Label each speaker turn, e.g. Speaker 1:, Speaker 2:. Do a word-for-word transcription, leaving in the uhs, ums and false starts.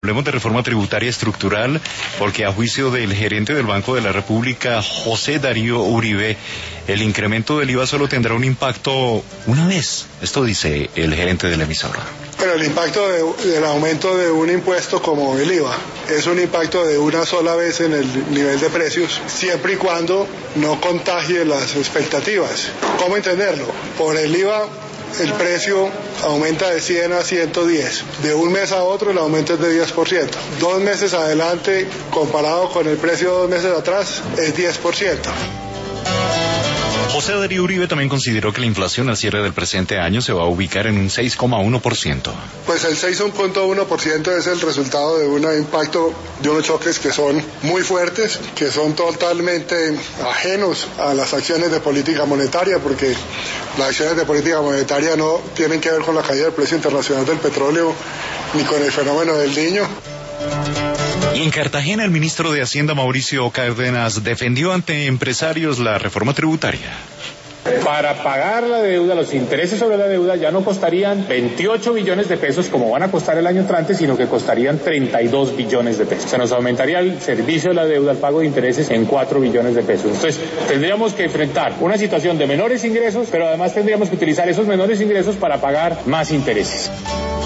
Speaker 1: hablemos de reforma tributaria estructural, porque a juicio del gerente del Banco de la República, José Darío Uribe, el incremento del I V A solo tendrá un impacto una vez. Esto dice el gerente de la emisora.
Speaker 2: Pero el impacto de, del aumento de un impuesto como el I V A es un impacto de una sola vez en el nivel de precios, siempre y cuando no contagie las expectativas. ¿Cómo entenderlo? Por el I V A el precio aumenta de cien a ciento diez. De un mes a otro el aumento es de diez por ciento. Dos meses adelante, comparado con el precio de dos meses atrás, es diez por ciento.
Speaker 1: José Darío Uribe también consideró que la inflación al cierre del presente año se va a ubicar en un seis coma uno por ciento.
Speaker 2: Pues el seis coma uno por ciento es el resultado de un impacto de unos choques que son muy fuertes, que son totalmente ajenos a las acciones de política monetaria, porque las acciones de política monetaria no tienen que ver con la caída del precio internacional del petróleo ni con el fenómeno del Niño.
Speaker 1: Y en Cartagena, el ministro de Hacienda, Mauricio Cárdenas, defendió ante empresarios la reforma tributaria.
Speaker 3: Para pagar la deuda, los intereses sobre la deuda ya no costarían veintiocho billones de pesos como van a costar el año entrante, sino que costarían treinta y dos billones de pesos. Se nos aumentaría el servicio de la deuda, el pago de intereses en cuatro billones de pesos. Entonces, tendríamos que enfrentar una situación de menores ingresos, pero además tendríamos que utilizar esos menores ingresos para pagar más intereses.